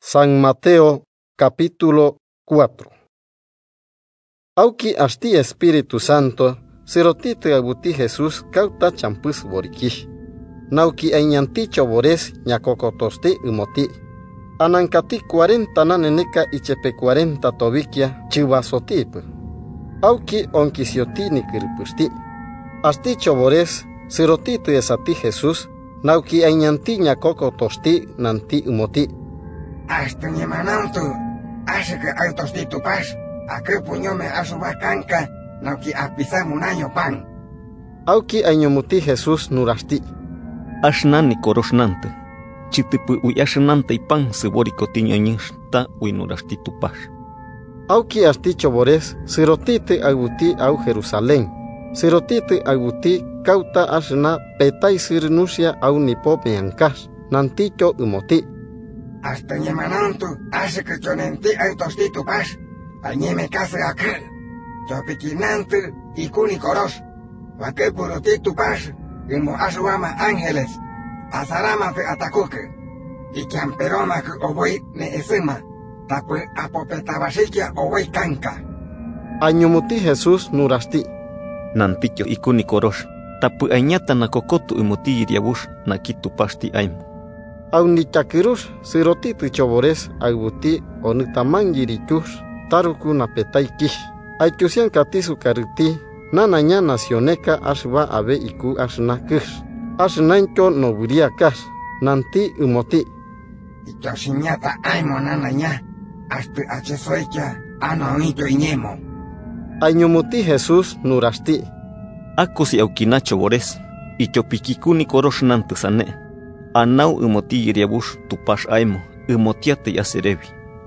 San Mateo capítulo 4. Auki asti Espíritu Santo serotite aguti Jesús cauta champus boriki. Nauki ainyanticho bores ñacocotosti umoti. Anankati 40 naneneka ichepe 40 tobikia chivasotip. Auki onkisioti nikiripusti. Asticho bores serotite esati Jesús nauki ainyanti ñacocotosti nanti umoti. Hasta ñemanantu, hace que autostitupas, a que puño me asubacanca, no que apisamos un año pan. Auki añomuti Jesús nurasti. Ashnani koroshnante, chitipu uyashnante y pan seborico tiñañish ta uinurasti tupas. Auki asticho bores, serotite aguti au Jerusalén, serotite aguti cauta ashna petai sirnusia au nipo meankas, nanticho umoti. Hasta ñemanantu, hace que chonenti autostitupas, añeme casa acá, chopiquinante y cunicoros, va que purotitupas, y mo asuama ángeles, azarama te atacuque, y que amperoma que ovoy ne esima, tapu apopetabasikia ovoy canca. Añomuti Jesús nurasti. Nanticho y cunicoros, tapu añata na cocotu umoti iriabush na kitupasti aimo. Aunichakirus serotite chobores aguti onitamanjirichus taruku napetaikish. Aichusian katisu kariti nananya nacioneka ashba abe iku ashnakish. Ashnancho noburiakas nanti umoti. Y chosiñata aimo nananya, hasta achesoicha anoito iñemo. Añomuti Jesús nurasti. Akosi aukinacho bores, y chopikikuni koroshnante sane. Anau umoti iriabush tupash aimo, umotiate yaserevi.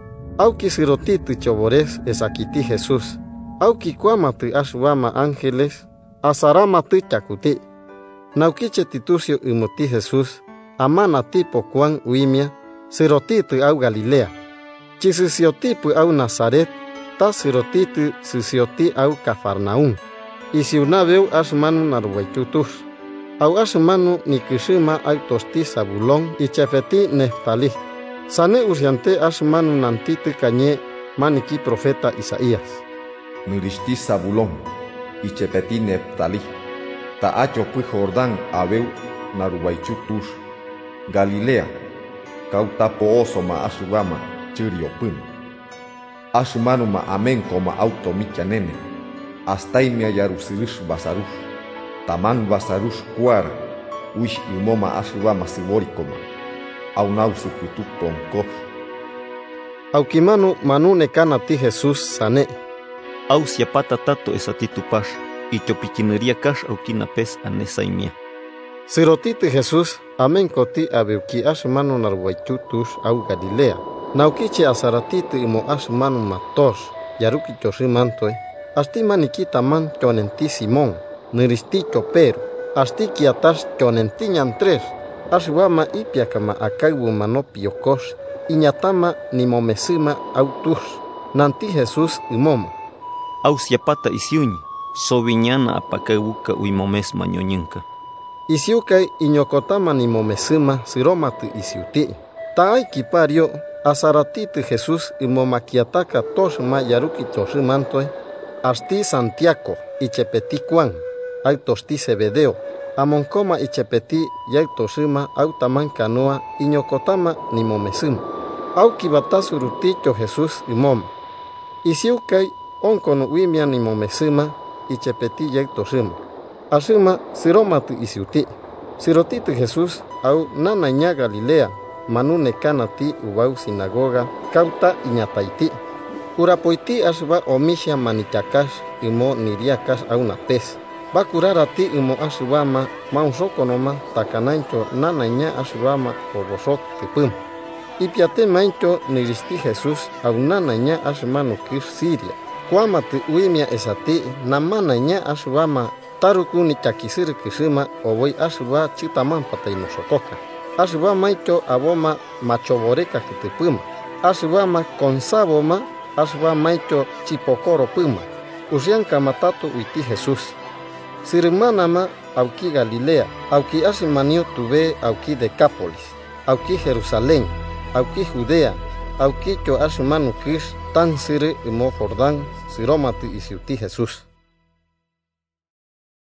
Auki sirotite chobores esakiti Jesús. Auki kuamati ashwama ángeles, azaramati chakuti. Naukiche titucio umoti Jesús, amana tipo Juan uimia, sirotite au Galilea. Chisisiotipu au Nazaret, ta sirotite sisioti au Cafarnaún. Y si unaveu ashmanu narwaichutus. Au ashmanu nikishima autosti Zabulón y chefeti Neftali. Sane urgente ashmanu nantite cañe maniki profeta Isaías. Nurishti Zabulón y chefeti Neftali. Taacho pu Jordán abeu narubaychutus. Galilea. Kauta pooso ma ashugama chiriopun. Ashmanu ma amen koma auto michanene. Astaimia yarusirish basarush. Taman basarush kuara, uish imoma ashubama siborikoma, aunau sukutu ponko. Aukimanu manu nekanati Jesús sane. Au siapata tato esatitupash, y chopikineria kash aukinapes anesaimia. Sirotite Jesús, amen koti abeuki ashmanu narwaichutus au Galilea. Naukichi azaratite imo ashmanu matos, yaruki chosimantoe. Asti manikita man chonenti Simón. Niristicho pero, asti kiatas chonentiñan tres, ashwama ipiakama akaibu manopiokos, iñatama nimomesima autus, nanti Jesús imoma. Au siapata isiuñi, soviñana apakaibuka uimomes mañoñinka. Isiukai iñokotama nimomesima siromati isiuti. Taai kipario, azaratite Jesús imomakiataka tosma yaruki chosimantoe, asti Santiago ichepeti Juan. Autosti Zebedeo, amoncoma ichepeti yaitoshima autaman canoa iñocotama nimomesima. Auki batasuruticho Jesús imoma. Isiukai oncono uimia nimomesima ichepeti yaitoshima. Ashima siromati isiuti. Sirotite Jesús au nanaña Galilea, manune kanati ubau sinagoga, cauta iñataiti. Urapoiti ashba omisha manichakash imo niriakas au napes. Va a curar a ti umo ashubama, maunsokonoma, takanancho, nanaña ashubama, pobosok tipum. Y piate mancho niristi Jesús, au nanaña ashmanu kish Siria. Kuamati uimia esati, namanaña ashubama, tarukuni chakisir kishima, o voy ashuba chitaman patainusokoka. Ashuba mancho aboma machoboreka kitipuma. Ashubama consaboma, ashuba mancho chipokoro puma. Usian kamatatu uiti Jesús. Sirmanama auki Galilea, auki asimanio tuve auki Decápolis, auki Jerusalén, auki Judea, auquicho ashmanu kish tan sire imo Jordán siromati isiuti Jesús.